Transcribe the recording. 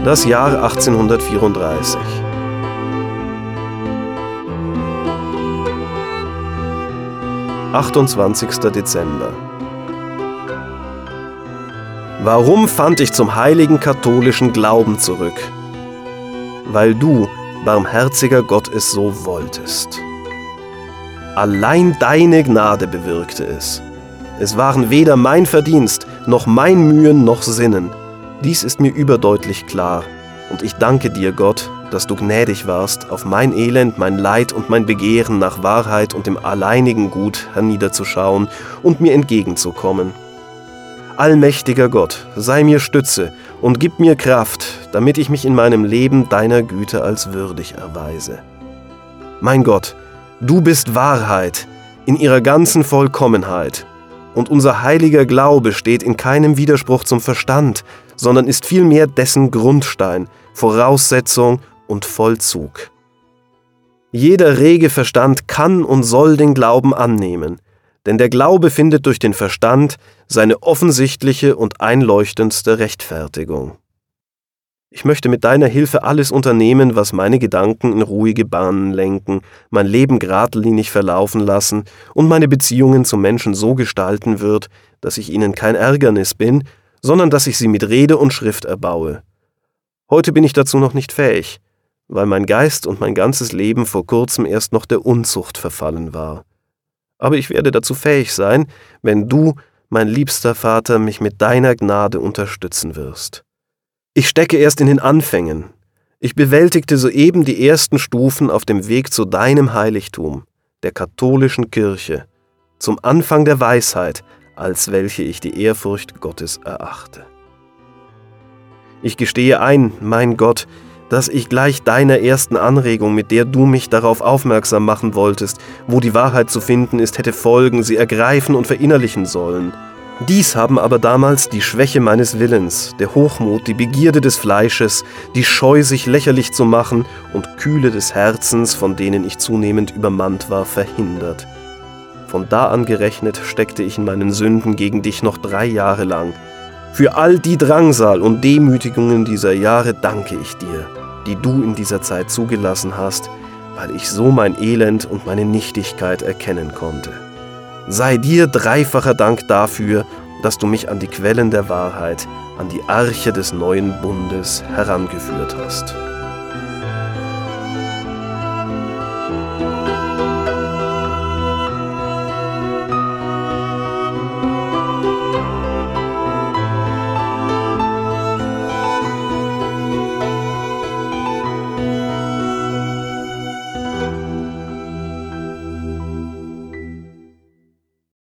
Das Jahr 1834. »28. Dezember. Warum fand ich zum heiligen katholischen Glauben zurück? Weil du, barmherziger Gott, es so wolltest. Allein deine Gnade bewirkte es. Es waren weder mein Verdienst, noch mein Mühen, noch Sinnen. Dies ist mir überdeutlich klar. Und ich danke dir, Gott, dass du gnädig warst, auf mein Elend, mein Leid und mein Begehren nach Wahrheit und dem alleinigen Gut herniederzuschauen und mir entgegenzukommen. Allmächtiger Gott, sei mir Stütze und gib mir Kraft, damit ich mich in meinem Leben deiner Güte als würdig erweise. Mein Gott, du bist Wahrheit in ihrer ganzen Vollkommenheit, und unser heiliger Glaube steht in keinem Widerspruch zum Verstand, sondern ist vielmehr dessen Grundstein, Voraussetzung und Vollzug. Jeder rege Verstand kann und soll den Glauben annehmen, denn der Glaube findet durch den Verstand seine offensichtliche und einleuchtendste Rechtfertigung. Ich möchte mit deiner Hilfe alles unternehmen, was meine Gedanken in ruhige Bahnen lenken, mein Leben geradlinig verlaufen lassen und meine Beziehungen zu Menschen so gestalten wird, dass ich ihnen kein Ärgernis bin, sondern dass ich sie mit Rede und Schrift erbaue. Heute bin ich dazu noch nicht fähig, weil mein Geist und mein ganzes Leben vor kurzem erst noch der Unzucht verfallen war. Aber ich werde dazu fähig sein, wenn du, mein liebster Vater, mich mit deiner Gnade unterstützen wirst. Ich stecke erst in den Anfängen. Ich bewältigte soeben die ersten Stufen auf dem Weg zu deinem Heiligtum, der katholischen Kirche, zum Anfang der Weisheit, als welche ich die Ehrfurcht Gottes erachte. Ich gestehe ein, mein Gott, dass ich gleich deiner ersten Anregung, mit der du mich darauf aufmerksam machen wolltest, wo die Wahrheit zu finden ist, hätte folgen, sie ergreifen und verinnerlichen sollen. Dies haben aber damals die Schwäche meines Willens, der Hochmut, die Begierde des Fleisches, die Scheu, sich lächerlich zu machen und Kühle des Herzens, von denen ich zunehmend übermannt war, verhindert. Von da an gerechnet steckte ich in meinen Sünden gegen dich noch 3 Jahre lang. Für all die Drangsal und Demütigungen dieser Jahre danke ich dir, die du in dieser Zeit zugelassen hast, weil ich so mein Elend und meine Nichtigkeit erkennen konnte. Sei dir dreifacher Dank dafür, dass du mich an die Quellen der Wahrheit, an die Arche des neuen Bundes herangeführt hast.